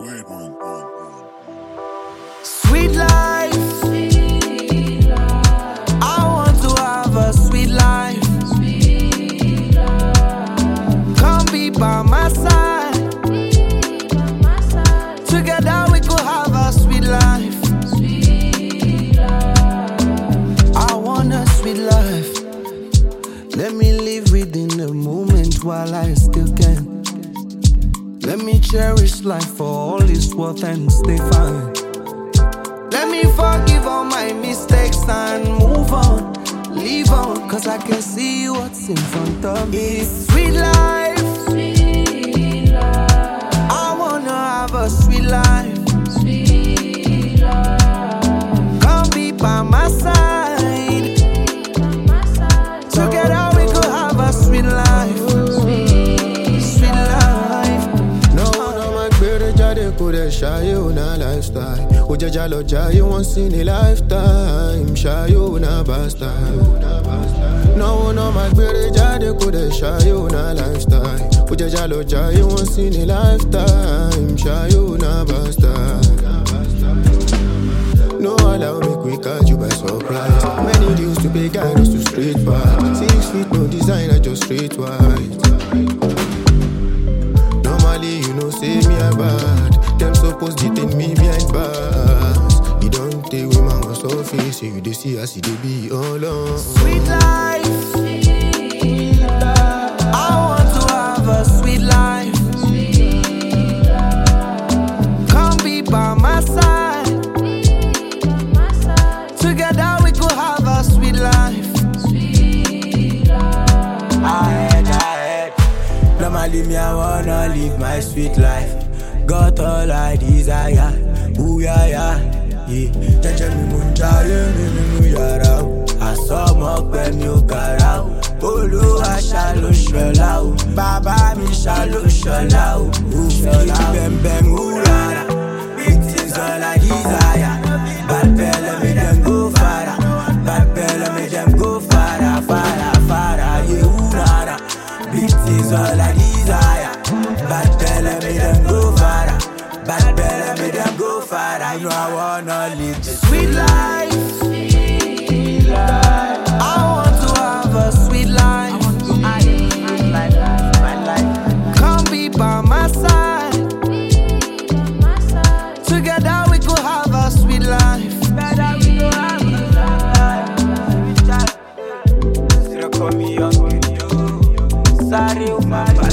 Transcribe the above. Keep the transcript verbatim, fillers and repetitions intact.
Wait one, one, one. Sweet life. Sweet life. I want to have a sweet life. Sweet life. Come be by my side. Be by my side. Together we could have a sweet life. Sweet life. I want a sweet life. Let me live within the moment while I still can. Let me cherish life for all its worth and stay fine. Let me forgive all my mistakes and move on, leave on, cause I can see what's in front of me. It's sweet life. Sweet life. I wanna have a sweet life. Sweet life. Come be by my side. By my side. Together we could have a sweet life. Sweet life. No, no, my baby, jade could shy you na lifestyle. Ujaja lo jai once in a lifetime. Shy you na basta. No, no, my baby, jade could shy you na lifestyle. Ujaja lo jai once in a lifetime. Shy you na basta. No, allow me quick catch you by surprise. Many deals to pay guidance to straight fight. Six feet, no designer, just straight white. Normally, you know, say me a bad. Them supposed detain me behind bars. You don't take women on surface. You they see us, they be all on. Sweet life. Sweet life. I want to have a sweet life. Sweet life. Come be by my side. Be by my side. Together we could have a sweet life. Sweet life. Ahead, ahead. Normally me I wanna live my sweet life. Got all I desire. Ooh yeah yeah. Yeah. Jaja mi munjale mi mi mu yara. Asomo pe mi o gara. Olúwa ṣá ló ṣọlá o. Bàbá mi ṣá ló ṣọlá o. Òfin bẹ́m bẹ́m wúrara. It is all I desire. Bad belle me dem go fara. Bad belle me dem go fara fara fara. Yeah wúrara. It is all I desire. Bad belle me dem go fara. Bad belle me dem go fara. You know I wanna live the Sweet life. Sweet life. I want to have a sweet life. I want to have a sweet life. My life. Come be by my side. Be by my side. Together we could have a sweet life. Together we could have a sweet life. Still call me young with you. Sorry, my